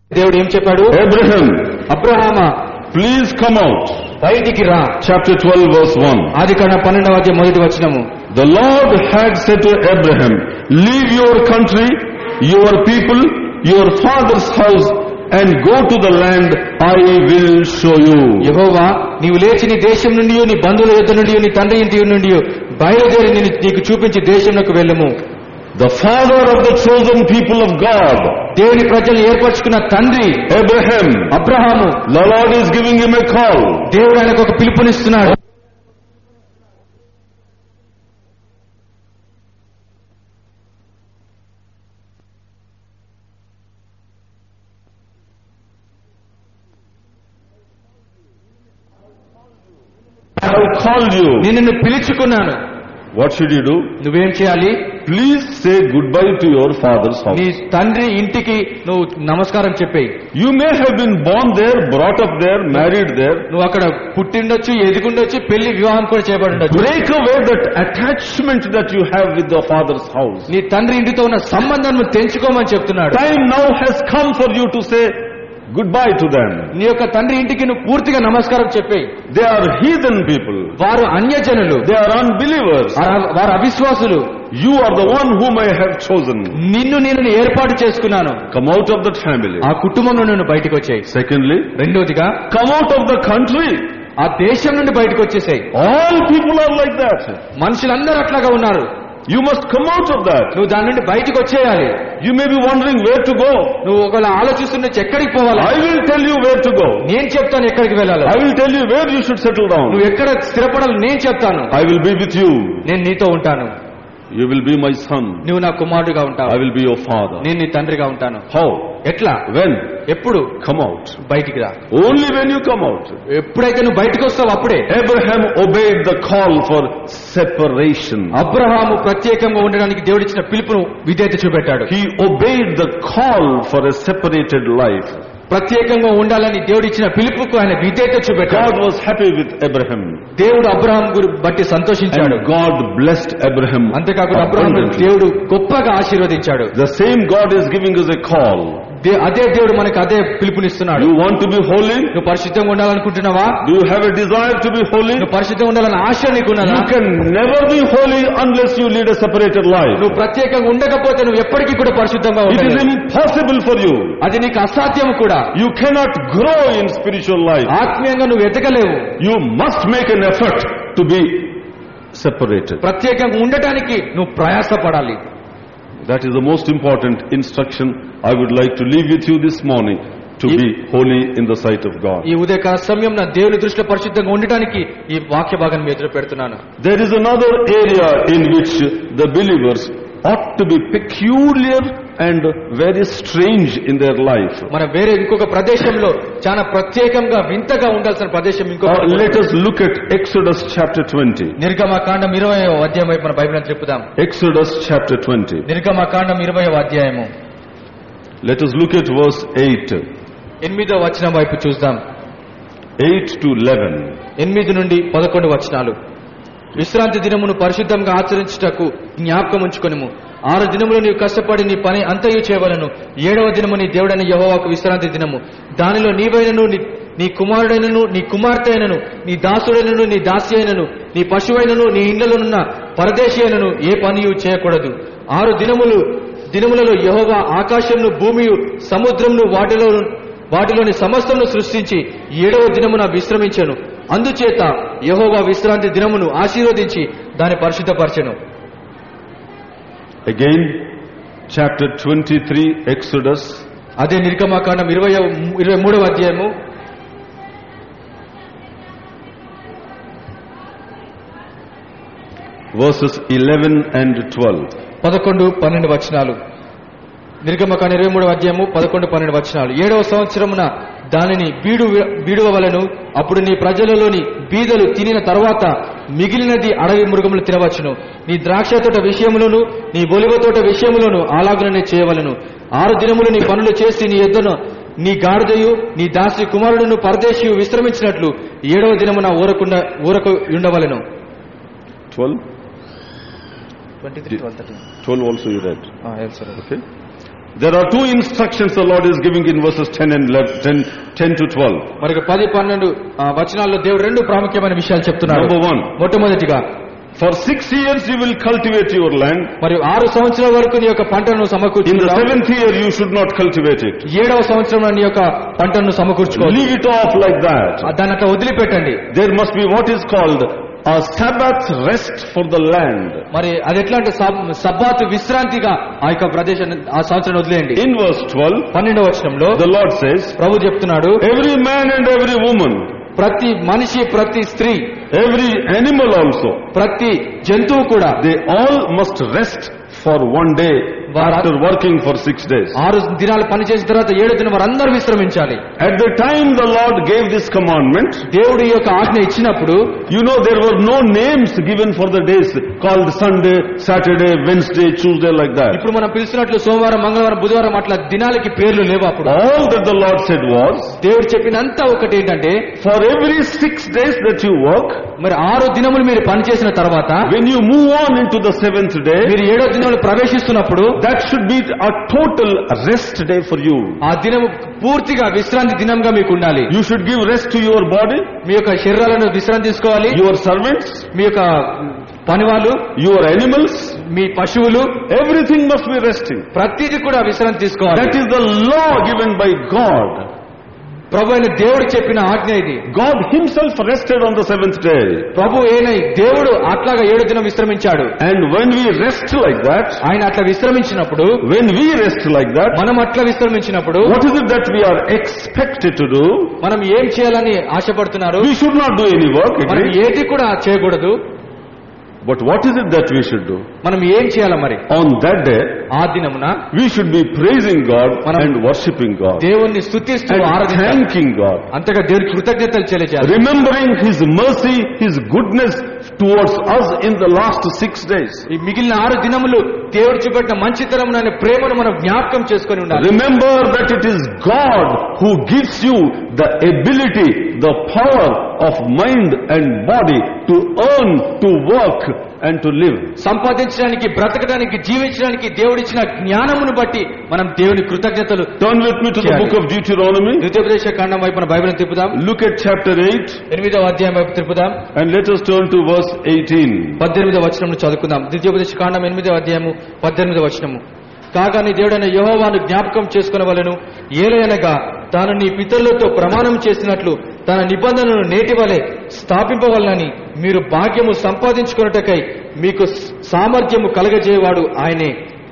దేవుడు ఏం చెప్పాడు? Abraham, అబ్రహామా, please come out. బయటికి రా. Chapter 12 verse 1. ఆదికాండం 12వ అధ్యాయం మొదటి వచనము. The Lord had said to Abraham, leave your country, your people, your father's house, and go to the land I will show you. యెహోవా, నీవు లేచి నీ దేశం నుండి, నీ బంధువుల యొద్ద నుండి, నీ తండ్రి ఇంటి నుండి బయలుదేరి నీకు చూపించి దేశంలోకి వెళ్ళుము. The father of the chosen people of God, దేవుని ప్రజలను ఏర్పరచుకున్న తండ్రి Abraham, Abraham, the Lord is giving him a call. దేవుడు ఆయనకు ఒక పిలుపునిస్తున్నాడు. I have called you. నిన్ను పిలుచుకున్నాను. What should you do? నువ్వేం చేయాలి? Please say goodbye to your father's house. నీ తండ్రి ఇంటికి నువ్వు నమస్కారం చెప్పేయి. You may have been born there, brought up there, married there. నువ్వు అక్కడ పుట్టిండొచ్చు, ఎదిగుండొచ్చు, పెళ్లి వివాహం కూడా చేయబడి ఉండొచ్చు. Break away that attachment that you have with the father's house. నీ తండ్రి ఇంటితో ఉన్న సంబంధాన్ని తెంచుకోమని చెప్తున్నాడు. Time now has come for you to say goodbye to them. నీ యొక్క తండ్రి ఇంటికి నువ్వు పూర్తిగా నమస్కారం చెప్పేయి. They are heathen people. వారు అన్యజనులు, They are unbelievers. వారు అవిశ్వాసులు. You are the one whom I have chosen. నేను ఏర్పాటు చేసుకున్నాను. Come out of that family. ఆ కుటుంబంలో నువ్వు బయటకు వచ్చేయి. Secondly, రెండోదిగా come out of the country. ఆ దేశం నుండి బయటకు వచ్చేసాయి. All people are like that. మనుషులందరూ అట్లాగా ఉన్నారు. You must come out of that. నువ్వు దాని నుండి బయటకు వచ్చేయాలి. You may be wondering where to go. నువ్వు ఒకవేళ ఆలోచిస్తున్న ఎక్కడికి పోవాలి? I will tell you where to go. నేను చెప్తాను ఎక్కడికి వెళ్ళాలి. I will tell you where you should settle down. నువ్వు ఎక్కడ స్థిరపడాలి నేను చెప్తాను. I will be with you. నేను నీతో ఉంటాను. You will be my son. నువ్వు నా కుమారుడిగా ఉంటావు. I will be your father. నేను నీ తండ్రిగా ఉంటాను. How? ఎట్లా? When? ఎప్పుడు? Come out. బయటికి రా. Only when you come out. ఎప్పుడైతే నువ్వు బయటకు వస్తావు అప్పుడే. Abraham obeyed the call for separation. Abraham ప్రత్యేకంగా ఉండడానికి దేవుడిచ్చిన పిలుపును విధేయత చూపెట్టాడు. He obeyed the call for a separated life. ప్రత్యేకంగా ఉండాలని దేవుడు ఇచ్చిన పిలుపుకు ఆయన విధేయత చూపెట్టాడు. God was happy with Abraham. దేవుడు అబ్రహాం గురించి బట్టి సంతోషించాడు. And God blessed Abraham. అంతేకాకుండా అబ్రహామును దేవుడు గొప్పగా ఆశీర్వదించాడు. The same God is giving us a call. అదే దేవుడు మనకు అదే పిలుపునిస్తున్నాడు. You want to be holy? నువ్వు పరిశుద్ధంగా ఉండాలనుకుంటున్నావా? Do you have a desire to be holy? నువ్వు పరిశుద్ధంగా ఉండాలని ఆశ నీకున్నదా? You can never be holy unless you lead a separated life. నువ్వు ప్రత్యేకంగా ఉండకపోతే నువ్వు ఎప్పటికీ కూడా పరిశుద్ధంగా It is ఉండలేవు. impossible for you. అది నీకు అసాధ్యం కూడా. You cannot grow in spiritual life. ఆత్మీయంగా నువ్వు ఎదగలేవు. You must make an effort to be separated. ప్రత్యేకంగా ఉండటానికి నువ్వు ప్రయాసపడాలి. That is the most important instruction I would like to leave with you this morning, to be holy in the sight of God. ఈ ఉదయకాల సమయంలో దేవుని దృష్టిలో పరిశుద్ధంగా ఉండడానికి ఈ వాక్య భాగాన్ని మీ ఎదురు పెడుతున్నాను. There is another area in which the believers ought to be peculiar and very strange in their life. మనం వేరే ఇంకొక ప్రదేశంలో చాలా ప్రత్యేకంగా వింతగా ఉండాల్సిన ప్రదేశం ఇంకొక. Let us look at Exodus chapter 20. నిర్గమకాండం 20వ అధ్యాయం వైపు మన బైబిల్ అంతా తిప్పుదాం. Exodus chapter 20. నిర్గమకాండం 20వ అధ్యాయము. Let us look at verse 8. 8వ వచనం వైపు చూద్దాం. 8 to 11. 8 నుండి 11 వచనాలు. విశ్రాంతి దినమును పరిశుద్ధంగా ఆచరించుటకు జ్ఞాపకం ఉంచుకొనుము. 6 దినములు నీవు కష్టపడి నీ పని అంతయు చేయవలను. 7వ దినము నీ దేవుడైన యెహోవాకు విశ్రాంతి దినము. దానిలో నీవైనను నీ కుమారుడైనను నీ కుమార్తె అయినను నీ దాసుడైనను నీ దాసి అయినను నీ పశువైనను నీ ఇండ్లలోనున్న పరదేశి అయినను ఏ పనియు చేయకూడదు. 6 దినములలో యెహోవా ఆకాశమును భూమియు సముద్రమును వాటిలోని సమస్తమును సృష్టించి 7వ దినమున విశ్రమించెను. అందుచేత యెహోవా విశ్రాంతి దినమును ఆశీర్వదించి దాన్ని పరిశుద్ధపరచెను. Again, chapter 23, Exodus. అదే నిర్గమకాండం 23వ అధ్యాయము. Verses 11 and 12. 11-12 వచనాలు. నిర్గమకాండం 23వ అధ్యాయము 11-12 వచనాలు. 7వ సంవత్సరమున దానిని బీడువవలెను. అప్పుడు నీ ప్రజలలోని బీదలు తినిన తర్వాత మిగిలినది అడవి మృగములు తినవచ్చును. నీ ద్రాక్ష తోట విషయములను నీ ఒలివ తోట విషయములను అలాగుననే చేయవలను. 6 దినములు నీ పనులు చేసి నీ యొద్దను నీ గాడిదయు నీ దాసి కుమారుడును పరదేశియు విశ్రమించినట్లు 7వ దినమున ఊరకు ఉండవలెను. 12? 12 also you read. Yes, sir. Okay. There are two instructions the Lord is giving in verses 10 and 11, 10 to 12. మరి 10-12 వచనాల్లో దేవుడు రెండు ప్రాముఖ్యమైన విషయాలు చెప్తున్నాడు. Number 1. మొట్టమొదటిగా, For 6 years you will cultivate your land. మరి 6 సంవత్సరాల వరకు నీ యొక్క పంటను In the సమకూర్చుకుంటావు. 7th year you should not cultivate it. 7వ సంవత్సరంలో నీ యొక్క పంటను సమకూర్చుకోవాలి. Leave it off like that. దాన్ని అట్లా వదిలిపెట్టండి. There must be what is called a Sabbath rest for the land. మరి అది ఎట్లా అంటే సబ్బాతు విశ్రాంతిగా ఆ యొక్క ప్రదేశాన్ని ఆ సంవత్సరం వదిలేయండి. In verse 12, 12వ వచనంలో the Lord says, ప్రభు చెప్తున్నాడు, every man and every woman, ప్రతి మనిషి, ప్రతి స్త్రీ, every animal also, ప్రతి జంతువు కూడా they all must rest for one day after working for 6 days. 6 దినాలు పని చేసిన తర్వాత 7వ దినం వారందరూ విశ్రమించాలి. At the time the Lord gave this commandment, దేవుడు ఈ యొక్క ఆజ్ఞ ఇచ్చినప్పుడు you know, there were no names given for the days called Sunday, Saturday, Wednesday, Tuesday, like that. ఇప్పుడు మనం పిలుస్తున్నట్లు సోమవారం, మంగళవారం, బుధవారం అట్లా దినాలకి పేర్లు లేవు. అప్పుడు All that the Lord said was, దేవుడు చెప్పినంత ఒకటి ఏంటంటే, for every 6 days that you work, మరి 6 దినములు మీరు పని చేసిన తర్వాత when you move on into the 7th day, మీరు 7వ దినంలో ప్రవేశిస్తున్నప్పుడు that should be a total rest day for you. ఆ దినము పూర్తిగా విశ్రాంతి దినంగా మీకు ఉండాలి. You should give rest to your body, మీ యొక్క శరీరాలను విశ్రాంతి తీసుకోవాలి. your servants, మీ యొక్క పనివాళ్ళు, your animals, మీ పశువులు, everything must be resting. ప్రతిదీ కూడా విశ్రాంతి తీసుకోవాలి. That is the law given by God. ప్రభు అయిన దేవుడు చెప్పిన ఆజ్ఞ ఇది. God himself rested on the 7th day. ప్రభు అయిన దేవుడు అట్లాగా 7వ దినం విశ్రమించాడు. And when we rest like that, ఆయన అట్లా విశ్రమించినప్పుడు, when we rest like that, మనం అట్లా విశ్రమించినప్పుడు what is it that we are expected to do? మనం ఏం చేయాలని ఆశపడుతున్నారు? We should not do any work, మనం agree? ఏది కూడా చేయకూడదు. But what is it that we should do? మనం ఏం చేయాలి మరి? On that day, ఆ దినమున we should be praising God and worshiping God దేవుణ్ణి స్తుతిస్తూ and ఆరాధించాలి. thanking God, అంతగా దేవునికి కృతజ్ఞతలు చెల్లించాలి. remembering His mercy, His goodness towards us in the last 6 days. ఈ మిగిలిన 6 దినములు దేవుడు చూపెట్టిన మంచితనమును, ఆయన ప్రేమను మనం జ్ఞాపకం చేసుకొని ఉండాలి. Remember that it is God who gives you the ability, the power of mind and body to earn, to work and to live. సంపాదించడానికి, బ్రతకడానికి, జీవించడానికి దేవుడిచ్చిన జ్ఞానమును బట్టి మనం దేవుని కృతజ్ఞతలు. Turn with me to the book of Deuteronomy. ద్వితీయోపదేశ కాండం వైపు మన బైబిల్ని తిప్పుదాం. Look at chapter 8 8వ అధ్యాయం వైపు తిప్పుదాం. and let us turn to verse 18. 18వ వచనం చదువుకుందాం. ద్వితీయోపదేశ కాండం 8వ అధ్యాయము 18వ వచనము. కాగా నీ దేవుడైన యెహోవాను జ్ఞాపకం చేసుకొనవలెను, ఏలయనగా తాను నీ పితరులతో ప్రమాణం చేసినట్లు తన నిబంధనను నేటి వలె స్థాపింపవలనని మీరు భాగ్యము సంపాదించుకొనుటకై మీకు సామర్థ్యము కలగజేవాడు ఆయనే.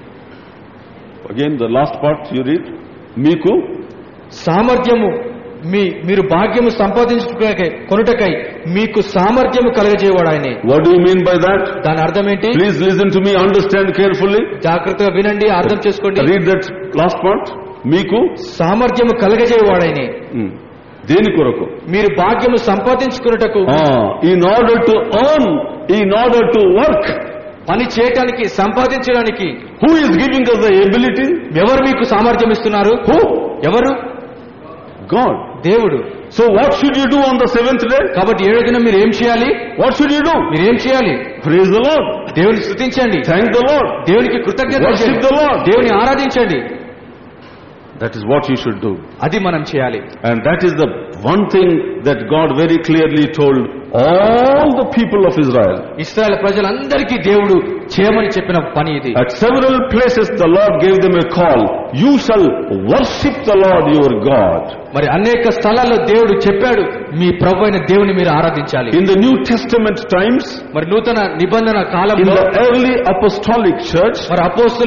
Again the last part you read. మీకు సామర్థ్యము మీరు భాగ్యము సంపాదించుకొనుటకై మీకు సామర్థ్యము కలగజేవాడు ఆయనే. What do you mean by that? దాని అర్థం ఏంటి? Please listen to me, understand carefully. జాగ్రత్తగా వినండి, అర్థం చేసుకోండి. Read that last part. మీకు సామర్థ్యము కలగజేవాడు ఆయనే. దేని కొరకు? మీరు భాగ్యము సంపాదించుకున్నటకు, in order to earn, in order to work. పని చేయడానికి, సంపాదించడానికి. Who is giving us the ability? ఎవరు మీకు సామర్థ్యం ఇస్తున్నారు? Who? ఎవరు? God. దేవుడు. So what should you do on the 7th day? కాబట్టి 7వ దినం మీరు ఏం చేయాలి? What should you do? మీరు ఏం చేయాలి? Praise the Lord. దేవుని స్తుతించండి. Thank the Lord. దేవునికి కృతజ్ఞతలు Worship చేయండి. the Lord. దేవుని ఆరాధించండి. That is what you should do. అది మనం చేయాలి. And that is the one thing that God very clearly told all the people of Israel. ఇశ్రాయేలు ప్రజలందరికీ దేవుడు చేయమని చెప్పిన పని ఇది. At several places the Lord gave them a call. You shall worship the Lord your God. మరి అనేక స్థలాల్లో దేవుడు చెప్పాడు, మీ ప్రభువైన దేవుని మీరు ఆరాధించాలి. In the New Testament times, మరి నూతన నిబంధన in కాలంలో, the early apostolic church, మరి అపోస్తుల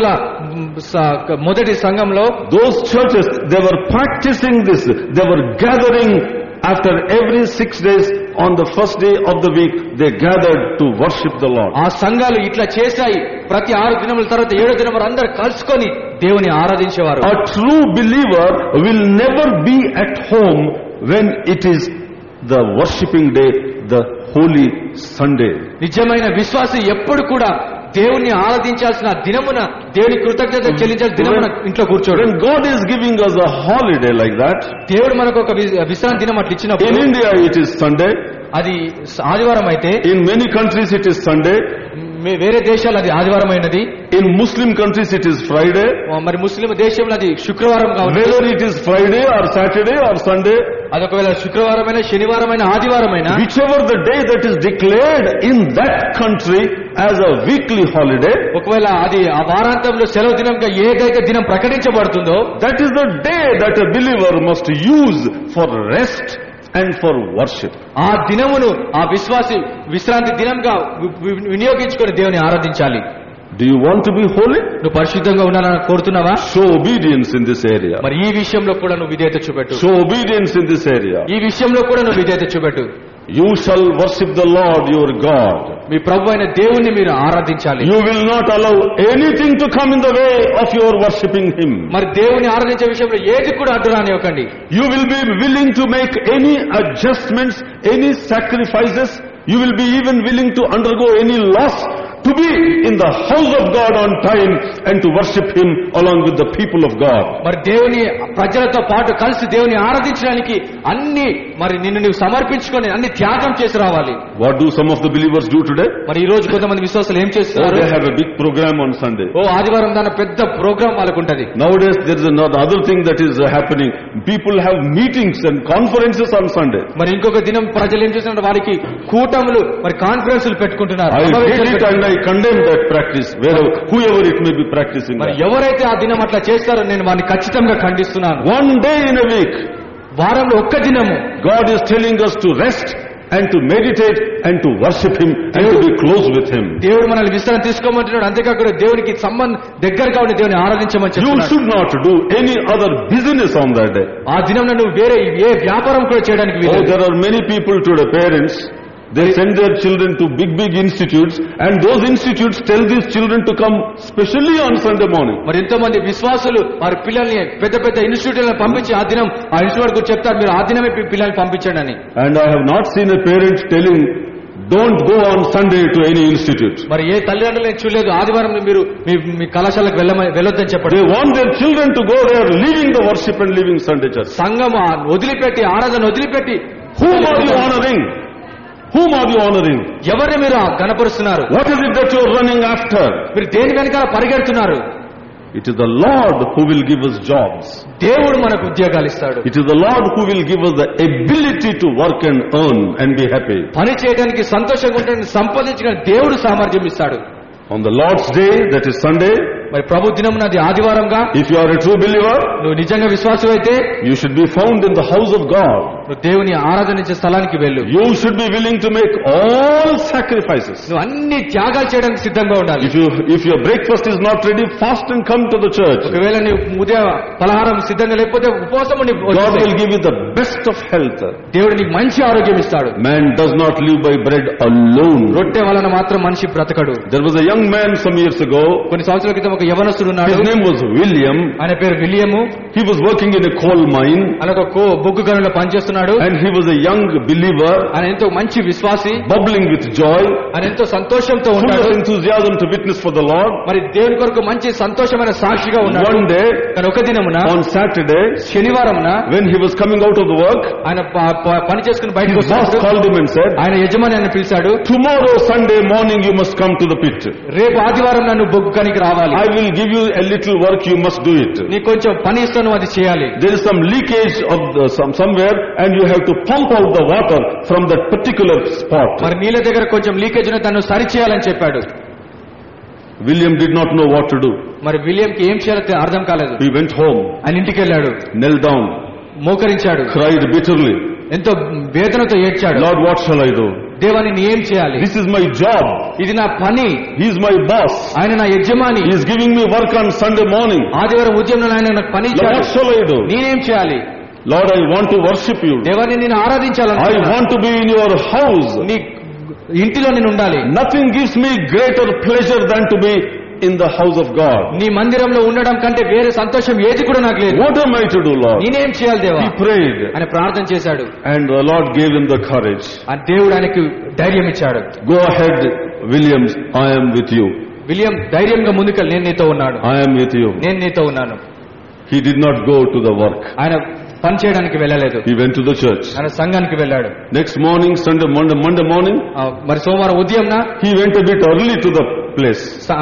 మొదటి సంఘంలో, those churches, they were practicing this. They were gathering after every 6 days. On the first day of the week, they gathered to worship the Lord. ఆ సంఘాలు ఇట్లా చేశాయి. ప్రతి 6 దినముల తర్వాత 7వ దినం అందరూ కలుసుకొని దేవుని ఆరాధించేవారు. A true believer will never be at home when it is the worshiping day, the holy Sunday. నిజమైన విశ్వాసి ఎప్పుడు కూడా దేవుణ్ణి ఆరాధించాల్సిన దినమున, దేవుని కృతజ్ఞత చెల్లించాల్సిన దినమున ఇంట్లో కూర్చోడు. When God is giving us a holiday like that, దేవుడు మనకు ఒక విశ్రాంతి దినం అట్లా ఇచ్చినప్పుడు, in India it is Sunday, అది ఆదివారం అయితే, in many countries it is Sunday, వేరే దేశాలు అది ఆదివారం అయినది. In Muslim countries it is Friday. మరి ముస్లిం దేశంలో అది శుక్రవారం కావచ్చు. Whether it is Friday or Saturday or Sunday, అదొకవేళ శుక్రవారమైన, శనివారమైన, ఆదివారమైన, whichever the day that is declared in that country as a weekly holiday, ఒకవేళ అది ఆ వారాంతంలో సెలవు దినంగా ఏదైతే దినం ప్రకటించబడుతుందో, that is the day that a believer must use for rest and for worship. ఆ దినమును ఆ విశ్వాసి విశ్రాంతి దినంగా వినియోగించుకొని దేవుని ఆరాధించాలి. Do you want to be holy? నువ్వు పరిశుద్ధంగా ఉండాలని కోరుతున్నావా? Show obedience in this area. మరి ఈ విషయంలో కూడా నువ్వు విధేయత చూపెట్టు. Show obedience in this area. ఈ విషయంలో కూడా నువ్వు విధేయత చూపెట్టు. You shall worship the Lord your God. మీ ప్రభు అయిన దేవుణ్ణి మీరు ఆరాధించాలి. You will not allow anything to come in the way of your worshiping Him. మరి దేవుని ఆరాధించే విషయంలో ఏది కూడా అడ్డు రానివ్వకండి. You will be willing to make any adjustments, any sacrifices. You will be even willing to undergo any loss to be in the house of God on time and to worship Him along with the people of God. మరి దేవుని ప్రజలతో పాటు కలిసి దేవుని ఆరాధించడానికి అన్ని మరి నిన్ను నీవు సమర్పించుకొని అన్ని త్యాగం చేసి రావాలి. What do some of the believers do today? మరి ఈ రోజు కొంతమంది విశ్వాసులు ఏం చేస్తున్నారు? They have a big program on Sunday. ఆదివారం దాని పెద్ద ప్రోగ్రామ్ వాళ్ళకు ఉంటది. Nowadays there is another thing that is happening. People have meetings and conferences on Sunday. మరి ఇంకొక దినం ప్రజలు ఏం చేస్తున్నారు? వారికి కూటములు మరి కాన్ఫరెన్సులు పెట్టుకుంటున్నారు. I hate it and I condemn that practice, whoever it may be practicing. మరి ఎవరైతే ఆ దినం అట్లా చేస్తారో నేను వారిని ఖచ్చితంగా ఖండిస్తున్నాను. One day in a week, వారంలో ఒక్క దినము God is telling us to rest and to meditate and to worship Him and to be close with Him. దేవుడు మనల్ని విశ్రాంతి తీసుకోమంటున్నాడు. అంతేకాకుండా దేవునికి దగ్గరగా ఉండి దేవుని ఆరాధించమని You చెప్తున్నాడు. should not do any other business on that day. ఆ దినంలో నువ్వు వేరే ఏ వ్యాపారం కూడా చేయడానికి వీలు లేదు. There are many people today, parents, they send their children to big institutes, and those institutes tell these children to come specially on Sunday morning. మరి ఎంతో మంది విశ్వాసులు వారి పిల్లల్ని పెద్ద ఇన్స్టిట్యూట్లను పంపించి ఆ దినం ఆ ఇన్స్టిట్యూట్ గురించి చెప్తారు, మీరు ఆ దినమే పిల్లల్ని పంపించండి అని. And I have not seen a parent telling, don't go on Sunday to any institute. మరి ఏ తల్లిదండ్రులు నేను చూడలేదు ఆదివారం మీరు మీ కళాశాలకు వెళ్ళొద్దని చెప్పండి. They want their children to go there, leaving the worship and leaving Sunday church. సంఘం వదిలిపెట్టి, ఆరాధన వదిలిపెట్టి, Whom are you honoring? Whom are you honoring? ఎవరిని మీరు గణపరుస్తున్నారు? What is it that you are running after? మీరు దేని వెనకాల పరిగెడుతున్నారు? It is the Lord who will give us jobs. దేవుడు మనకు ఉద్యోగాలు ఇస్తాడు. It is the Lord who will give us the ability to work and earn and be happy. పని చేయడానికి, సంతోషంగా ఉండడానికి, సంపాదించడానికి దేవుడు సామర్థ్యం ఇస్తాడు. On the Lord's day, that is Sunday, మరి ప్రభు దినమున అది ఆదివారంగా, if you are a true believer, నువ్వు నిజంగా విశ్వాసం అయితే you should be found in the house of God. నువ్వు దేవుని ఆరాధించే స్థలానికి వెళ్ళు. You should be willing to make all sacrifices. నువ్వు అన్ని త్యాగాలు చేయడానికి సిద్ధంగా ఉండాలి. If your breakfast is not ready, fast and come to the church. ఒకవేళ నీవు ఉదయ పలహారం సిద్ధంగా లేకపోతే ఉపవాసం ఉండి, God will give you the best of health. దేవుడు నీకు మంచి ఆరోగ్యం ఇస్తాడు. Man does not live by bread alone. రొట్టె వలన మాత్రం మనిషి బ్రతకడు. There was a young man some years ago. కొన్ని సంవత్సరాల క్రితం ఒక యవనస్తుడు ఉన్నాడు. His name was William. ఆయన పేరు విలియము. He was working in a coal mine. ఆయన ఒక బొగ్గు గనుల్లో పనిచేస్తున్నాడు. And he was a young believer. ఆయన ఎంతో మంచి విశ్వాసి. Bubbling with joy. ఆయన ఎంతో సంతోషంతో Full ఉన్నాడు. of enthusiasm to witness for the Lord. మరి దేవుని కొరకు మంచి సంతోషమైన సాక్షిగా ఉన్నాడు. One day, కానీ ఒక దినమున, on Saturday, శనివారమున, when he was coming out of the work, ఆయన పని చేసుకుని బయటకు his boss వస్తున్నాడు. called him and said, ఆయన యజమాని ఆయన పిలిచాడు. tomorrow Sunday morning you must come to the pit. రేపు ఆదివారం నన్ను బొగ్గు గనికి రావాలి. I will give you a little work, you must do it. నీకు కొంచెం పని ఇస్తాను, అది చేయాలి. There is some leakage of somewhere and you have to pump out the water from that particular spot. మరి నీళ్ళ దగ్గర కొంచెం లీకేజ్ ఉన్న తను సరి చేయాలని చెప్పాడు. William did not know what to do. మరి విలియంకి ఏం చేయాలో అర్థం కాలేదు. He went home, ఆయన ఇంటికి వెళ్ళాడు, knelt down, మోకరించాడు, cried bitterly, ఎంతో వేదనతో ఏడ్చాడు. Lord, what shall I do? దేవాని నీ ఏం చేయాలి? This is my job. ఇది నా పని. He is my boss. ఆయన నా యజమాని. He is giving me work on Sunday morning. ఆదివారం ఉదయంలో ఆయన నాకు పని Lord, ఇచ్చాడు. what shall I do? నేనేం చేయాలి? Lord, I want to worship you. దేవాని నేను ఆరాధించాలని, I want to be in your house. నీ ఇంటిలో నేను ఉండాలి. Nothing gives me greater pleasure than to be in the house of God. నీ మందిరంలో ఉండడం కంటే వేరే సంతోషం ఏది కూడా నాకు లేదు. What am I to do, Lord? నేనేం చేయాలి దేవా? He prayed. ఆయన ప్రార్థన చేశాడు. And the Lord gave him the courage. ఆ దేవుడు ఆయనకు ధైర్యం ఇచ్చాడు. Go ahead, Williams, I am with you. William ధైర్యంగా ముందుకెళ్ళి, నేను నీతో ఉన్నాను. I am with you. నేను నీతో ఉన్నాను. He did not go to the work. ఆయన పని చేయడానికి వెళ్ళలేదు. He went to the church. ఆయన సంఘానికి వెళ్ళాడు. Next morning, Monday morning, మరి సోమవారం ఉదయం he went a bit early to the place.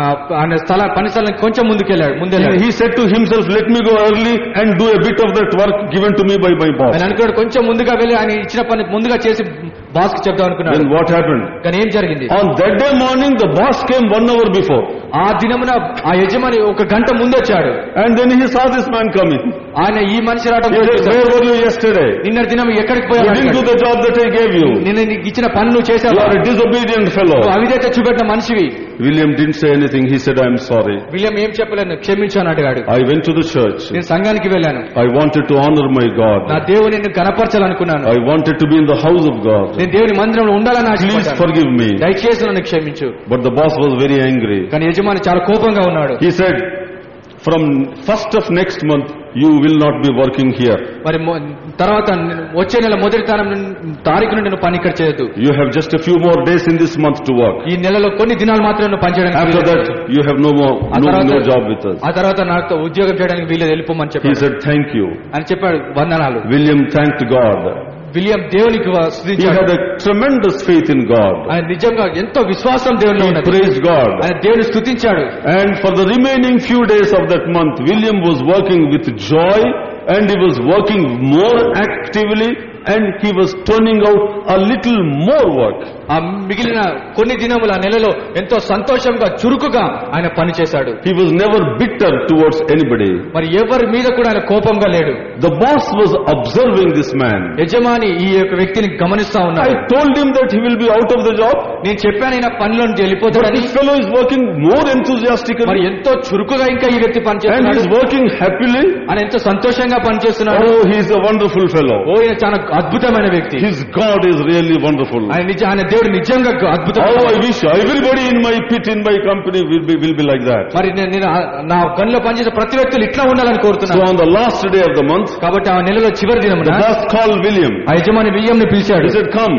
ఆయన పని స్థలానికి కొంచెం ముందుకెళ్ళాడు. He said to himself, let me go early and do a bit of that work given to me by my boss. ఆయన అనుకున్నాడు కొంచెం ముందుగా వెళ్ళి ఆయన ఇచ్చిన పని ముందుగా చేసి బాస్ కి చెప్దాం అనుకున్నాడు. Then what happened? కానీ ఏం జరిగింది? On that day morning, the boss came 1 hour before. ఆ దినమున ఆ యజమాని 1 గంట ముందు వచ్చాడు. And then he saw this man coming. ఆయన ఈ మనిషి రావడం, where were you yesterday? నిన్న దినం ఎక్కడికి పోయావు? You didn't do the job that I gave you. నేను నీకు ఇచ్చిన పని నువ్వు చేశావు. You are a disobedient fellow. అవిధేయత చూపెట్టిన మనిషివి. William didn't say anything. He said, I am sorry. William ఏం చెప్పలేను, క్షమించాను అడిగాడు. I went to the church. నేను సంఘానికి వెళ్ళాను. I wanted to honor my God. నా దేవుని నిన్ను గణపరచాలనుకున్నాను. I wanted to be in the house of God. నేను దేవుని మందిరంలో ఉండాలని ఆశపడ్డాను. Please forgive me. దయచేసి నన్ను క్షమించు. But the boss was very angry. కానీ యజమాని చాలా కోపంగా ఉన్నాడు. He said, from 1st of next month, you will not be working here. మరి తర్వాత వచ్చే నెల మొదటి తారీఖు నుండి నువ్వు పని ఇక్కడ చేయొద్దు. You have just a few more days in this month to work. ఈ నెలలో కొన్ని దినాలు మాత్రమే నువ్వు పని చేయడానికి. After that, you have no job with us. ఆ తర్వాత నాతో ఉద్యోగం చేయడానికి వీలేదు, వెళ్ళిపోమని చెప్పాడు. He said, thank you. అని చెప్పాడు. వందనాలు. William thanked God. విలియం దేవునికి He had a tremendous faith in God. ఆయన నిజంగా ఎంతో విశ్వాసం దేవునిలో ఉన్నది. He praised God. ఆయన దేవుని స్తుతించాడు. And for the remaining few days of that month, William was working with joy, and he was working more actively, and he was turning out a little more work. ఆ మిగిలిన కొన్ని దినముల నెలలో ఎంతో సంతోషంగా చురుకుగా ఆయన పని చేశాడు. He was never bitter towards anybody. మరి ఎవరి మీద కూడా ఆయన కోపంగా లేడు. The boss was observing this man. యజమాని ఈ యొక్క వ్యక్తిని గమనిస్తా ఉన్నాడు. I told him that he will be out of the job. నేను చెప్పాను ఈయన పనిలో నుంచి వెళ్ళిపోతాడని. This fellow is working more enthusiastically. మరి ఎంతో చురుకుగా ఇంకా ఈ వ్యక్తి పని చేస్తున్నాడు. And he is working happily. ఆయన ఎంతో సంతోషంగా పని చేస్తున్నాడు. Oh, he is a wonderful fellow. ఈయన చాలా అద్భుతమైన వ్యక్తి. His God is really wonderful. ఆయన దేవుడు నిజంగా అద్భుతమైన. Oh, I wish everybody in my pit, in my company will be like that. మరి నేను నా గనిలో పనిచేసే ప్రతి వ్యక్తులు ఇట్లా ఉండాలని కోరుతున్నాను. So on the last day of the month, కాబట్టి ఆ నెలలో చివరి దినమున the boss called William. ఆ యజమాని విలియంని పిలిచాడు. He said, come.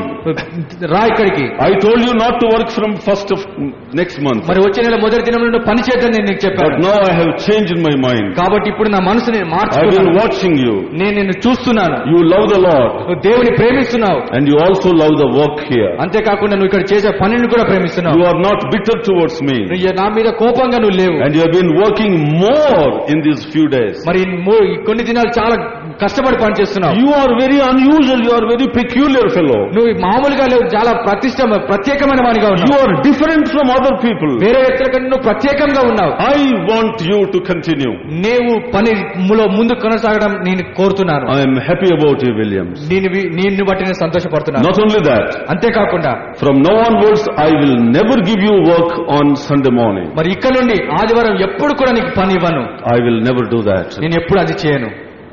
రా ఇక్కడికి. I told you not to work from 1st of next month. మరి వచ్చే నెల మొదటి దినం నుండి పని చేద్దాం నేను నీకు చెప్పాను. But now I have changed my mind. కాబట్టి ఇప్పుడు నా మనసు నేను I మార్చుకున్నాను. have been watching you. నేను నిన్ను చూస్తున్నాను. You love the Lord. నువ్వు దేవుని ప్రేమిస్తున్నావు. And you also love the work here. అంతేకాకుండా నువ్వు ఇక్కడ చేసే పనిని కూడా ప్రేమిస్తున్నావు. You are not bitter towards me. నా మీద కోపంగా నువ్వు లేవు. And you have been working more in these few days. మరి కొన్ని దినాలు చాలా కష్టపడి పని చేస్తున్నావు. You are very unusual. You are very peculiar fellow. నువ్వు మామూలుగా లేవు, చాలా ప్రత్యేకమైన వానిగా ఉన్నావు. You are different from other people. వేరే వ్యక్తుల కంటే నువ్వు ప్రత్యేకంగా ఉన్నావు. I want you to continue. నీవు పనిలో ముందు కొనసాగడం నేను కోరుతున్నాను. I am happy about you, Williams. నిన్ను బట్టి నేను సంతోషపడుతున్నాను. Not only that, అంతేకాకుండా from now onwards I will never give you work on Sunday morning. మరి ఇక్కడ నుండి ఆదివారం ఎప్పుడు కూడా నీకు పని ఇవ్వను. I will never do that. నేను ఎప్పుడు అది చేయను.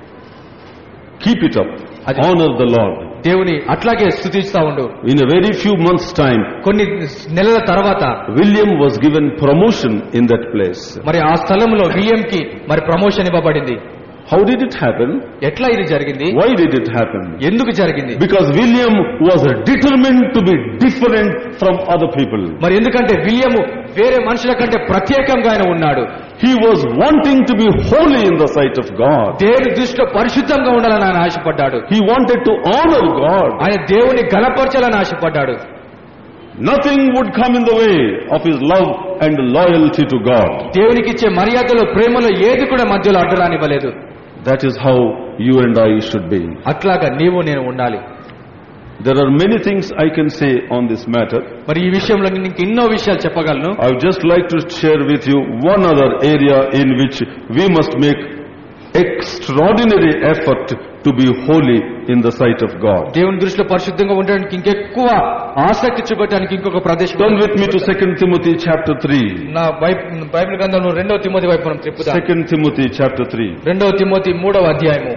Keep it up. Honor the Lord. దేవుని అట్లాగే స్తుతిస్తా ఉండు. In a very few months' time, కొన్ని నెలల తర్వాత William was given promotion in that place. మరి ఆ స్థలంలో విలియంకి మరి ప్రమోషన్ ఇవ్వబడింది. How did it happen? ఎట్లా ఇది జరిగింది? Why did it happen? ఎందుకు జరిగింది? Because William was determined to be different from other people. మరి ఎందుకంటే విలియము వేరే మనుషుల కంటే ప్రత్యేకంగా ఆయన ఉన్నాడు. He was wanting to be holy in the sight of God. దేవుని దృష్టిలో పరిశుద్ధంగా ఉండాలని ఆయన ఆశపడ్డాడు. He wanted to honor God. ఆయన దేవుని గణపరచాలని ఆశపడ్డాడు. Nothing would come in the way of his love and loyalty to God. దేవునికి ఇచ్చే మర్యాదలో ప్రేమలో ఏది కూడా మధ్యలో అడ్డురానివ్వలేదు. That is how you and I should be. అట్లాగా నీవు నేను ఉండాలి. There are many things I can say on this matter. మరి ఈ విషయంలో నేను ఎన్నో విషయాలు చెప్పగలను. I would just like to share with you one other area in which we must make extraordinary effort to be holy in the sight of God. దేవుని దృష్టిలో పరిశుద్ధంగా ఉండడానికి ఇంకెక్కువ ఆసక్తి చూపడానికి ఇంకొక ప్రదేశం. Turn with me to 2 Timothy chapter 3. నా బైబిల్ గ్రంథంలో 2వ తిమోతి వైపు మనం తిప్పుదాం. 2 Timothy chapter 3. 2వ తిమోతి 3వ అధ్యాయము.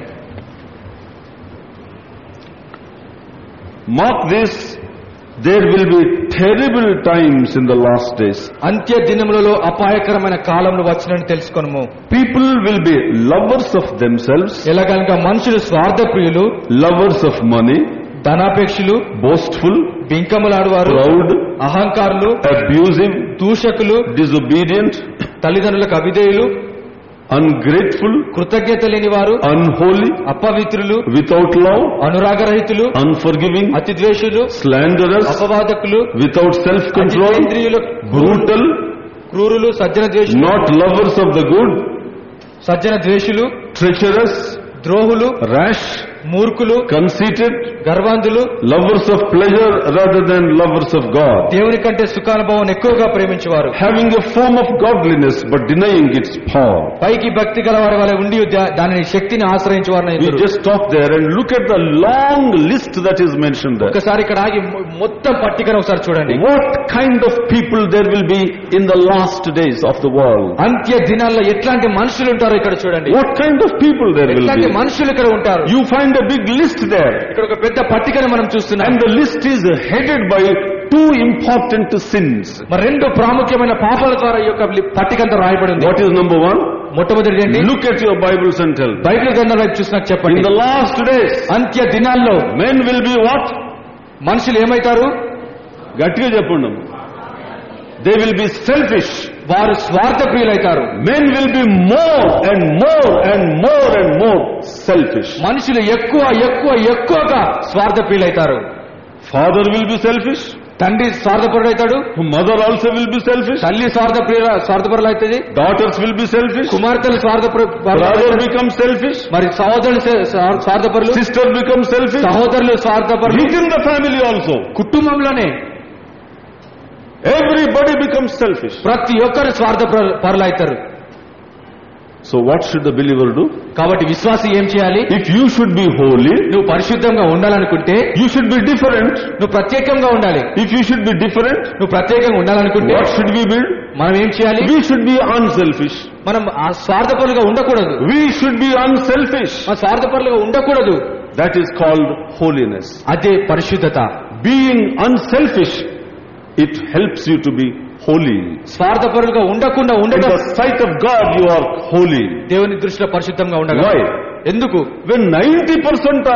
Mark this, there will be terrible times in the last days. అంత్య దినములలో అపాయకరమైన కాలంలో వచ్చునని తెలుసుకొనుము. People will be lovers of themselves, ఎలాగనగా మనుషులు స్వార్థప్రియులు, lovers of money, ధనాపేక్షులు, boastful, బింకములాడువారు, proud, అహంకారులు, abusive, దూషకులు, disobedient, తల్లిదండ్రులకు అవిధేయులు, ungrateful, కృతజ్ఞత లేని వారు, unholy, అపవిత్రులు, without love, అనురాగరహితులు, unforgiving, అతిద్వేషులు, slanderous, అపవాదకులు, without self-control, అతింద్రియులు, brutal, క్రూరులు, సజ్జన ద్వేషులు, not lovers of the good, సజ్జన ద్వేషులు, treacherous, ద్రోహులు, rash, మూర్ఖులు, conceited, గర్వాంధులు, lovers of pleasure rather than lovers of God, దేవుని కంటే సుఖానుభవం ఎక్కువగా ప్రేమించేవారు, having a form of godliness but denying its power. పైకి భక్తి గల వారి వలె ఉండి దానిని శక్తిని ఆశ్రయించేవారు. We just stop there and look at the long list that is mentioned there. ఒకసారి ఇక్కడ ఆగి మొత్తం పట్టికను ఒకసారి చూడండి. What kind of people there will be in the last days of the world? అంత్య దినాల్లో ఎట్లాంటి మనుషులు ఉంటారో ఇక్కడ చూడండి. What kind of people there will ఎట్లాంటి be? మనుషులు ఇక్కడ ఉంటారు. You find a big list there. ఇక్కడ ఒక పెద్ద పట్టికను మనం చూస్తున్నాం. And the list is headed by two important sins. మరి రెండు ప్రాముఖ్యమైన పాపాల ద్వారా ఈ యొక్క పట్టికంతా రాయబడి ఉంది. What is number one? మొట్టమొదటిది ఏంటి? Look at your Bibles and tell. Bible గ్రంథం వైపు చూసి నాకు చెప్పండి. In the last days, అంత్య దినాల్లో men will be what? మనుషులు ఏమైతారు? గట్టిగా చెప్పండి. They will be selfish. వారు స్వార్థ ప్రియులైతారు. Men will be more and more and more and more selfish. మనుషులు ఎక్కువగా స్వార్థ ప్రియులైతారు. Father will be selfish. తండ్రి స్వార్థపరుడైతాడు. Mother also will be selfish. తల్లి స్వార్థపరులైతుంది. Daughters will be selfish. కుమార్తెలు Brother becomes selfish. మరి సహోదరులు స్వార్థపరులు. Sister becomes selfish. సహోదరులు స్వార్థపరులు. Within the family also. కుటుంబంలోనే Everybody becomes selfish. ప్రతి ఒక్కరు స్వార్థపరులైతారు. So what should the believer do? కాబట్టి విశ్వాసి ఏం చేయాలి? If you should be holy, నువ్వు పరిశుద్ధంగా ఉండాలనుకుంటే you should be different. నువ్వు ప్రత్యేకంగా ఉండాలి. If you should be different, నువ్వు ప్రత్యేకంగా ఉండాలనుకుంటే what should we be? మనం ఏం చేయాలి? We should be unselfish. మనం ఆ స్వార్థపరులుగా ఉండకూడదు. We should be unselfish. మన స్వార్థపరులుగా ఉండకూడదు. That is called holiness. అదే పరిశుద్ధత. Being unselfish, it helps you to be holy. స్వార్థపరులుగా ఉండకుండా In ఉండడం the sight of God, you are holy. దేవుని దృష్టిలో పరిశుద్ధంగా ఉండగా. Why? ఎందుకు? When 90%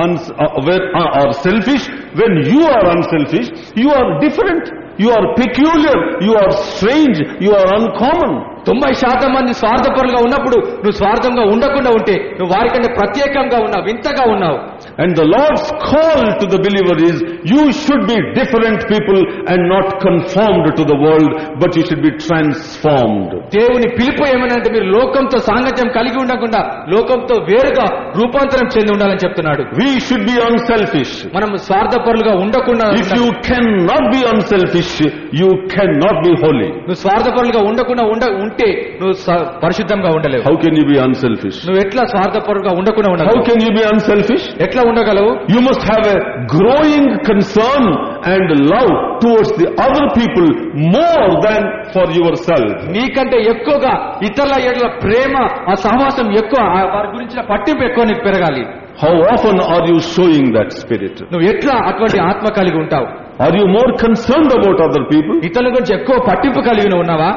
are selfish, when you are unselfish, you are different. You are peculiar. You are strange. You are uncommon. 90% మంది స్వార్థపరులుగా ఉన్నప్పుడు నువ్వు స్వార్థంగా ఉండకుండా ఉంటే నువ్వు వారికంటే ప్రత్యేకంగా ఉన్నావు, వింతగా ఉన్నావు. And the Lord's call to the believer is, you should be different people and not conformed to the world, but you should be transformed. దేవుని పిలుపు ఏమనంటే మీరు లోకంతో సాంగత్యం కలిగి ఉండకుండా లోకంతో వేరుగా రూపాంతరం చెంది ఉండాలని చెప్తున్నాడు. We should be unselfish. మనం స్వార్థపరులుగా ఉండకుండా If you cannot be unselfish, you cannot be holy. నువ్వు స్వార్థపరులుగా ఉండకుండా ఉంటే నువ్వు పరిశుద్ధంగా ఉండలేవు. How can you be unselfish? నువ్వు ఎట్లా స్వార్థపరులుగా ఉండకుండా How ఉండగలవు? can you be unselfish? ఎట్లా ఉండగలవు? You must have a growing concern and love towards the other people more than for yourself. నీకంటే ఎక్కువగా ఇతరుల ఎడల ప్రేమ, ఆ సహవాసం ఎక్కువ, వారి గురించిన పట్టింపు ఎక్కువ నీకు పెరగాలి. How often are you showing that spirit? నువ్వు ఎట్లా అటువంటి ఆత్మ కలిగి ఉంటావు? Are you more concerned about other people? ఇతరుల గురించి ఎక్కువ పట్టింపు కలిగి ఉన్నావా?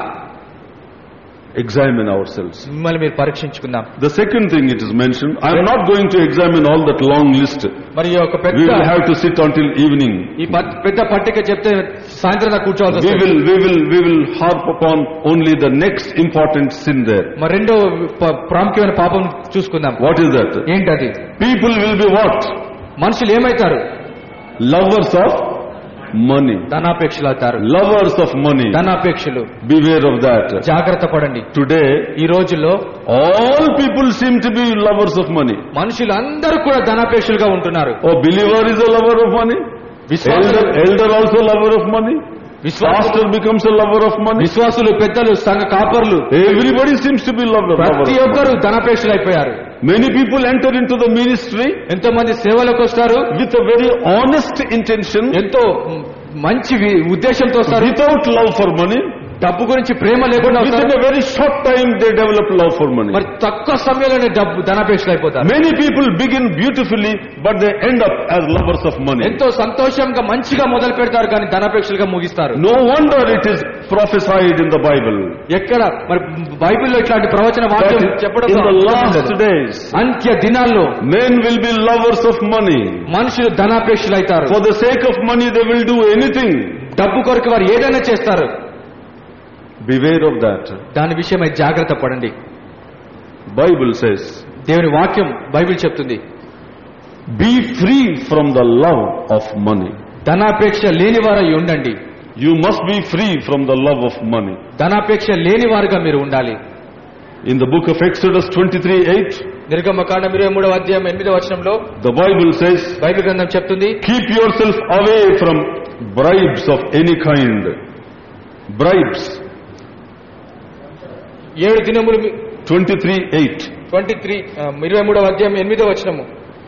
Examine ourselves. మిమ్మల్ని మీరు పరీక్షించుకుందాం. The second thing it is mentioned, I am not going to examine all that long list. మరి ఒక We పెద్ద will have to sit until evening. ఈ పెద్ద పట్టిక చెప్తే సాయంత్రం దాకా కూర్చోవాల్సి వస్తుంది. We will harp upon only the next important sin there. మరి రెండో ప్రాముఖ్యమైన పాపం చూసుకుందాం. What is that? ఏంటది? People will be what? మనుషులు ఏమైతారు? Lovers of money. ధనాపేక్షలు అవుతారు. Lovers of money. ధనాపేక్షలు. Beware of that. జాగ్రత్త పడండి. Today, ఈ రోజుల్లో all people seem to be lovers of money. మనుషులు అందరూ కూడా ధనాపేక్షలుగా ఉంటున్నారు. Oh, believer is a lover of money. Elder also lover of money. Pastor becomes a lover of money. విశ్వాసులు, పెద్దలు, సంఘ కాపరులు, Everybody seems to be lover of ప్రతి money. ఒక్కరు ధనాపేక్షలు అయిపోయారు. Many people enter into the ministry ఎంతో మంది సేవలకు వస్తారు with a very honest intention, ఎంతో మంచి ఉద్దేశంతో వస్తారు. without love for money. డబ్బు గురించి ప్రేమ లేకుండా Within వస్తారు. a very short time they develop love for money. మరి తక్కువ సమయంలోనే ధనాపేక్షలు అయిపోతారు. Many people begin beautifully but they end up as lovers of money. ఎంతో సంతోషంగా మంచిగా మొదలు పెడతారు కానీ ధనాపేక్షలుగా ముగిస్తారు. No wonder it is prophesied in the Bible. ఎక్కడ మరి బైబిల్లో ఇట్లాంటి ప్రవచన వాక్యం That చెప్పడం in the last days, అంత్య దినాల్లో men will be lovers of money. మనుషులు ధనాపేక్షలు అవుతారు. For the sake of money they will do anything. డబ్బు కొరకు వారు ఏదైనా చేస్తారు. Beware of that. దాని విషయమై జాగ్రత్త పడండి. Bible says, దేవుని వాక్యం బైబిల్ చెప్తుంది, be free from the love of money. ధనాపేక్ష లేనివారై ఉండండి. You must be free from the love of money. ధనాపేక్ష లేనివారుగా మీరు ఉండాలి. In the book of Exodus 23:8, నిర్గమకాండం 23వ అధ్యాయం 8వ వచనంలో the Bible says, బైబిల్ గ్రంథం చెప్తుంది, keep yourself away from bribes of any kind. Bribes. 7 దినములు 23:8. 23వ అధ్యాయం 8వ వచనము,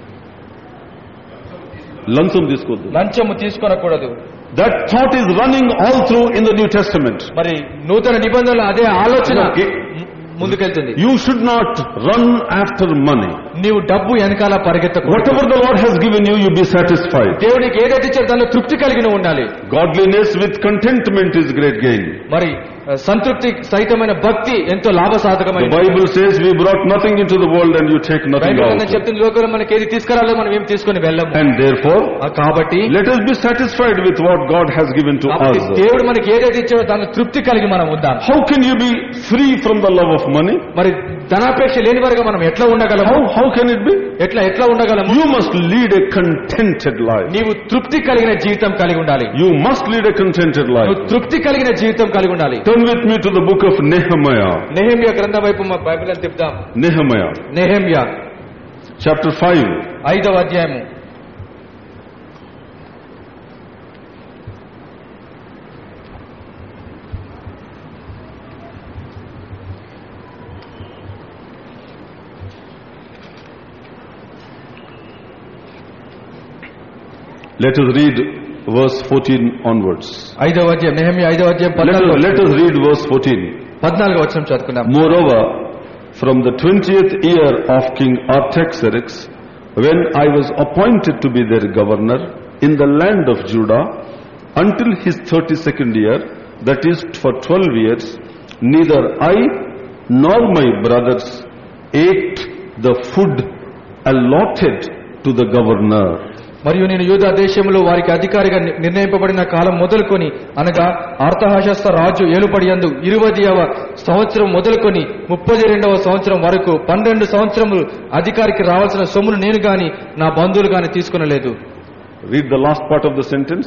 లంచం తీసుకోవద్దు. లంచము తీసుకొనకూడదు. That thought is running all through in the New Testament. మరి నూతన నిబంధనలో అదే ఆలోచన ముందుకెళ్తుంది. You should not run after money. నీవు డబ్బు వెనకాల పరిగెత్తకూడదు. Whatever the Lord has given you, you be satisfied. దేవునికి ఏదైతే ఇచ్చారో దానిలో తృప్తి కలిగి ఉండాలి. Godliness with contentment is great gain. మరి సంతృప్తి సహితమైన భక్తి ఎంతో లాభసాధకమైన. The Bible says we brought nothing into the world and you take nothing out. Bible చెప్తుంది, లోకంలో మనకి ఏది తీసుకురాలేదు మనం ఏం తీసుకొని వెళ్ళము. And therefore, కాబట్టి let us be satisfied with what God has given to us. దేవుడు మనకి ఏదైతే ఇచ్చాడో దానిలో తృప్తి కలిగి మనం ఉందాం. How can you be free from the love of money? మరి ధనాపేక్ష లేని వారుగా మనం ఎట్లా ఉండగలము? How can it be? ఎట్లా ఉండగలము? You must lead a contented life. నీవు తృప్తి కలిగిన జీవితం కలిగి ఉండాలి. You must lead a contented life. నువ్వు తృప్తి కలిగిన జీవితం కలిగి ఉండాలి. Turn with me to the book of Nehemiah. Nehemiah గ్రంథం వైపు మా బైబిల్ తిప్పుదాం. నెహెమ్యా chapter 5. 5వ అధ్యాయము. Let us read verse 14 onwards. 5వ అధ్యాయం నెహెమ్యా 5వ అధ్యాయం 14. Let us read verse 14. 14వ వచనం చదువుకుందాం. Moreover, from the 20th year of King Artaxerxes, when I was appointed to be their governor in the land of Judah, until his 32nd year, that is for 12 years, neither I nor my brothers ate the food allotted to the governor. మరియు నేను యూదా దేశంలో వారికి అధికారిగా నిర్ణయింపబడిన కాలం మొదలుకొని, అనగా ఆర్తహషస్త రాజు ఏలుబడియందు 20వ సంవత్సరం మొదలుకొని 32వ సంవత్సరం వరకు 12 సంవత్సరములు అధికారికి రావాల్సిన సొమ్మును నేను గాని నా బంధువులు గాని తీసుకొనలేదు. Read the last part of the sentence.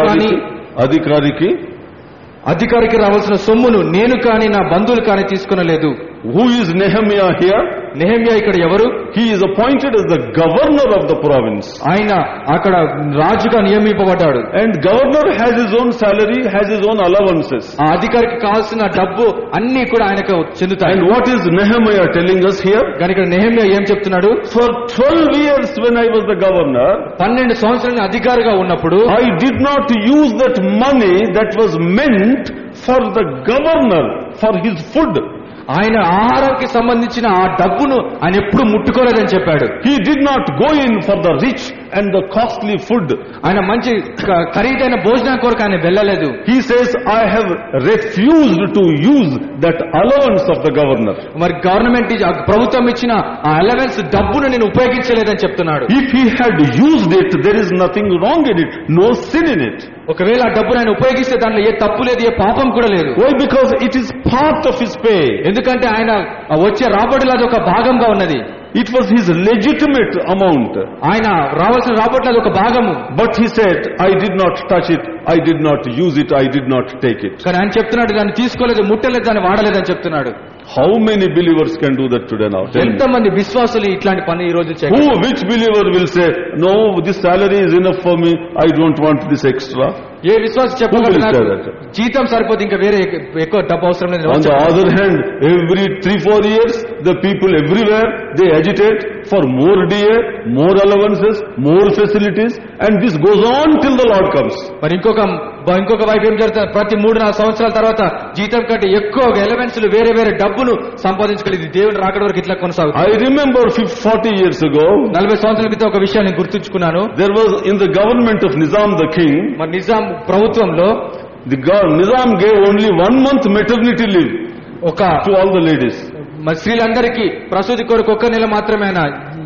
అధికారికి రావాల్సిన సొమ్మును నేను కాని నా బంధువులు కాని తీసుకొనలేదు. Who is Nehemiah here? Nehemiah ఇక్కడ ఎవరు? He is appointed as the governor of the province. ఆయన అక్కడ రాజుగా నియమింపబడ్డాడు. And governor has his own salary, has his own allowances. ఆ అధికారికి కావాల్సిన డబ్బు అన్ని కూడా ఆయనకు చెందుతాయి. And what is Nehemiah telling us here? కానీ ఇక్కడ నెహెమ్యా ఏం చెప్తున్నాడు? For 12 years when I was the governor, 12 సంవత్సరాలు అధికారిగా ఉన్నప్పుడు I did not use that money that was meant for the governor for his food. ఆయన ఆహారానికి సంబంధించిన ఆ డబ్బును ఆయన ఎప్పుడు ముట్టుకోలేదని చెప్పాడు. He did not go in for the rich and the costly food. ఆయన మంచి ఖరీదైన భోజనం కొరకు ఆయన వెళ్ళలేదు. He says, I have refused to use that allowance of the governor. మరి గవర్నమెంట్ ప్రభుత్వం ఇచ్చిన ఆ అలవెన్స్ డబ్బును నేను ఉపయోగించలేదని చెప్తున్నాడు. If he had used it, there is nothing wrong in it, no sin in it. ఒకవేళ ఆ డబ్బును ఆయన ఉపయోగిస్తే దాంట్లో ఏ తప్పు లేదు, ఏ పాపం కూడా లేదు. Why? Because it is part of his pay. ఎందుకంటే ఆయన వచ్చే రాబడిలో అది ఒక భాగంగా ఉన్నది. It was his legitimate amount. ఆయన రావాల్సిన రాబడిలో అది ఒక భాగము. But he said, I did not touch it, I did not use it, I did not take it. కానీ ఆయన చెప్తున్నాడు, దాన్ని తీసుకోలేదు, ముట్టలేదు, దాన్ని వాడలేదని చెప్తున్నాడు. How many believers can do that today now? ఎంతమంది విశ్వాసులు ఇట్లాంటి పని ఈ రోజు చేయగలరు? Which believer will say, no, this salary is enough for me, I don't want this extra? ఏ విశ్వాసం చెప్పగలరు? జీతం సరిపోతే ఇంకా వేరే ఎక్కువ డబ్బు అవసరం లేదు. On the other hand, every 3-4 years, the people everywhere, they agitate for more DA, more allowances, more facilities, and this goes on till the Lord comes. మరి ఇంకొక వైపు ఏం జరుగుతుంది? ప్రతి 3-4 సంవత్సరాల తర్వాత జీతం కంటే ఎక్కువ ఎలవెన్స్లు వేరే వేరే డబ్బును సంపాదించుకోలేదు. దేవుడు రాకడ వరకు ఇట్లా కొనసాగుతుంది. I remember 40 years ago, 40 సంవత్సరాల క్రితం ఒక విషయాన్ని గుర్తుంచుకున్నాను. there was in the government of Nizam the king, మరి నిజాం ప్రభుత్వంలో Nizam gave only 1 month maternity leave to all the ladies. మరి స్త్రీలందరికీ ప్రసూతి కొరకు 1 నెల మాత్రమే ఆయన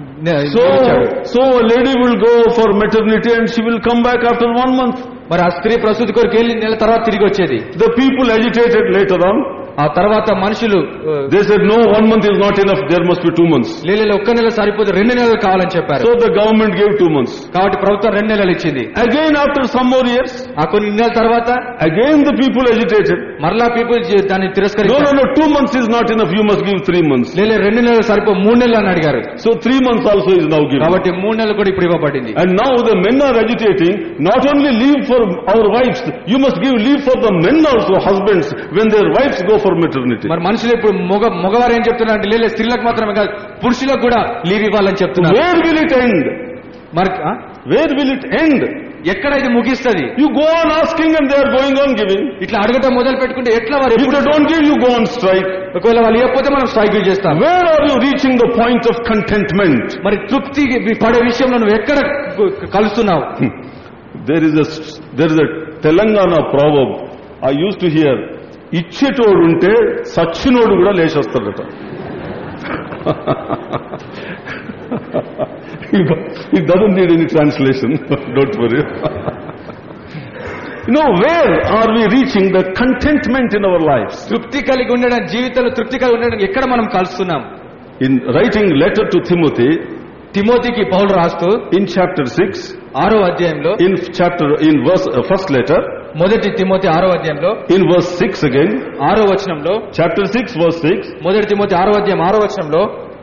So a lady will go for maternity and she will come back after 1 month. మరి ఆ స్త్రీ ప్రసూతి కొరకు వెళ్ళి నెల తర్వాత తిరిగి వచ్చేది. The people agitated later on. ఆ తర్వాత మనుషులు They said, no, 1 month is not enough, there must be 2 months. లేలే ఒక్క నెల సరిపోదు 2 నెలలు కావాలని చెప్పారు. So the government gave 2 months. కాబట్టి ప్రభుత్వం 2 నెలలు ఇచ్చింది. Again after some more years, ఆ కొన్ని నెలల తర్వాత again the people agitated. మరలా పీపుల్ దాన్ని No, తిరస్కరించారు. no, 2 months is not enough, you must give 3 months. లేలే 2 నెలలు సరిపో 3 నెలలు అని అడిగారు. So 3 months also is now given. కాబట్టి 3 నెలలు కూడా ఇప్పుడు ఇవ్వబడింది. And now the men are agitating, not only leave for our wives, you must give leave for the men also, husbands, when their wives go for maternity. మరి మనుషులు ఇప్పుడు మగవారు ఏం చెప్తున్నారు అంటే లేలే స్త్రీలకు మాత్రమే కాదు పురుషులకు కూడా లీవ్ ఇవ్వాలని చెప్తున్నారు. Where will it end? మరి Where will it end? ఎక్కడ ఇది ముగిస్తుంది? You go on asking and they are going on giving. ఇట్లా అడగటం మొదలు పెట్టుకుంటే ఎట్లా వారు If they don't give, you go on strike. ఒకవేళ వాళ్ళు ఇవ్వకపోతే మనం స్ట్రైక్ చేస్తాం. Where are you reaching the point of contentment? మరి తృప్తి పడే విషయంలో నువ్వు ఎక్కడ కలుస్తున్నావు? There is a Telangana proverb I used to hear. ఇచ్చేటోడు ఉంటే సచ్చినోడు కూడా లేచేస్తాడట. It doesn't need any translation. Don't worry. Where are we reaching the contentment in our lives? తృప్తి కలిగి ఉండడం, జీవితంలో తృప్తి కలిగి ఉండడం ఎక్కడ మనం కలుస్తున్నాం? In writing letter to Timothy, తిమోతికి పౌలు రాస్తూ in chapter 6, 6వ అధ్యాయంలో in verse first letter, మొదటి తిమోతి 6వ అధ్యాయంలో in verse 6 again, 6వ వచనంలో, chapter 6 verse 6, మొదటి తిమోతి 6వ అధ్యాయం 6వ వచనంలో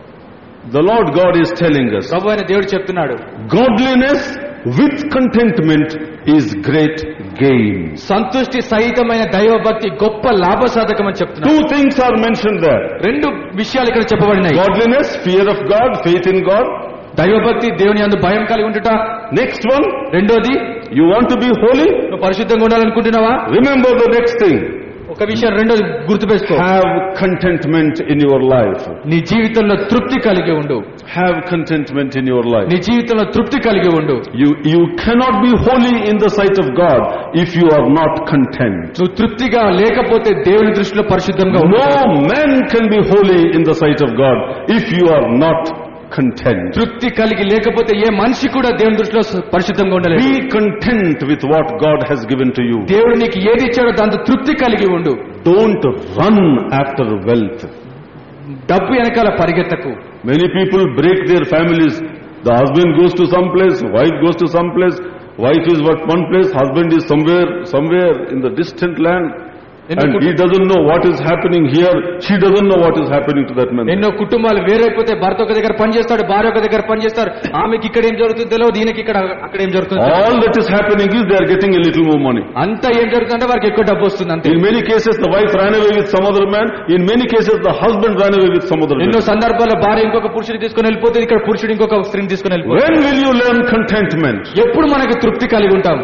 the Lord God is telling us, ప్రభువైన దేవుడు చెప్తున్నాడు, godliness with contentment is great gain. సంతుష్టి సహితమైన దైవ భక్తి గొప్ప లాభసాధకం అని చెప్తున్నాడు. 2 things are mentioned there. 2 విషయాలు ఇక్కడ చెప్పబడినాయి. Godliness, fear of God, faith in God. దైవభక్తి, దేవుని యందు భయం కలిగి ఉండుట. Next one, రెండోది, you want to be holy? నువ్వు పరిశుద్ధంగా ఉండాలనుకుంటున్నావా? Remember the next thing. ఒక విషయం రెండోది గుర్తుపెట్టుకో. Have contentment in your life. నీ జీవితంలో తృప్తి కలిగి ఉండు. Have contentment in your life. నీ జీవితంలో తృప్తి కలిగి ఉండు. You cannot be holy in the sight of God if you are not content. నువ్వు తృప్తిగా లేకపోతే దేవుని దృష్టిలో పరిశుద్ధంగా ఉండు. No man can be holy in the sight of God if you are not content. తృప్తి కలిగి లేకపోతే ఏ మనిషి కూడా దేవుని దృష్టిలో పరిశుద్ధంగా ఉండలేడు. Be content with what God has given to you. దేవుడు నీకు ఏది ఇచ్చాడో దాంతో తృప్తి కలిగి ఉండు. Don't run after wealth. డబ్బు వెనకాల పరిగెత్తకు. Many people break their families. The husband goes to some place, wife goes to some place, wife is at one place, husband is somewhere in the distant land. And he doesn't know what is happening here. She doesn't know what is happening to that man. ఎన్నో కుటుంబాలు వేరైపోతే భర్త ఒక దగ్గర పని చేస్తాడు, భార్య ఒక దగ్గర పని చేస్తారు. ఆమెకి ఇక్కడ ఏం జరుగుతుందో తెలియదు, ఈయనకి ఇక్కడ అక్కడ ఏం జరుగుతుంది. All that is happening is they are getting a little more money. అంతా ఏం జరుగుతుందంటే వారికి ఎక్కువ డబ్బు వస్తుంది అంతే. In many cases the wife ran away with some other man. In many cases the husband ran away with some other man. ఎన్నో సందర్భాల్లో భార్య ఇంకొక పురుషుని తీసుకొని వెళ్ళిపోతుంది, ఇక్కడ పురుషుడు ఇంకొక స్త్రీని తీసుకొని వెళ్ళిపోతుంది. When will you learn contentment? ఎప్పుడు మనకి తృప్తి కలిగి ఉంటాం?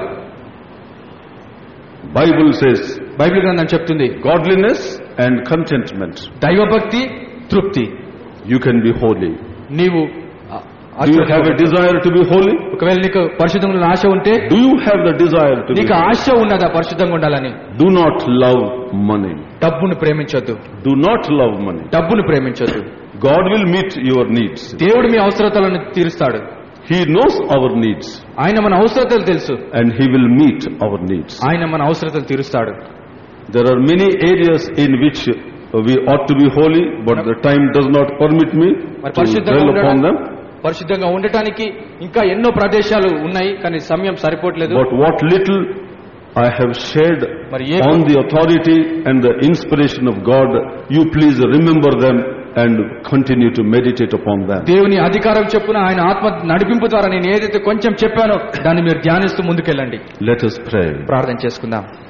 Bible says, బైబిల్ గ్రంథం చెప్తుంది, godliness and contentment. దైవభక్తి, తృప్తి. You can be holy. నీవు Do you have a desire to be holy? ఒకవేళ నీకు పరిశుద్ధంగా ఆశ ఉంటే, Do you have the desire to be నీకు holy? ఆశ ఉన్నదా పరిశుద్ధంగా ఉండాలని? Do not love money. డబ్బును ప్రేమించొద్దు. Do not love money. డబ్బును ప్రేమించొద్దు. God will meet your needs. దేవుడు మీ అవసరతలను తీరుస్తాడు. He knows our needs. ఆయన మన అవసరతలు తెలుసు. And He will meet our needs. ఆయన మన అవసరతలు తీరుస్తాడు. There are many areas in which we ought to be holy, but the time does not permit me to dwell upon them. పరిశుద్ధంగా ఉండటానికి ఇంకా ఎన్నో ప్రదేశాలు ఉన్నాయి, కానీ సమయం సరిపోవట్లేదు. But what little I have shared on the authority and the inspiration of God, you please remember them and continue to meditate upon them. దేవుని అధికారం చెప్పున ఆయన ఆత్మ నడిపింపు ద్వారా నేను ఏదైతే కొంచెం చెప్పానో దాన్ని మీరు ధ్యానిస్తూ ముందుకెళ్ళండి. Let us pray. ప్రార్థన చేసుకుందాం.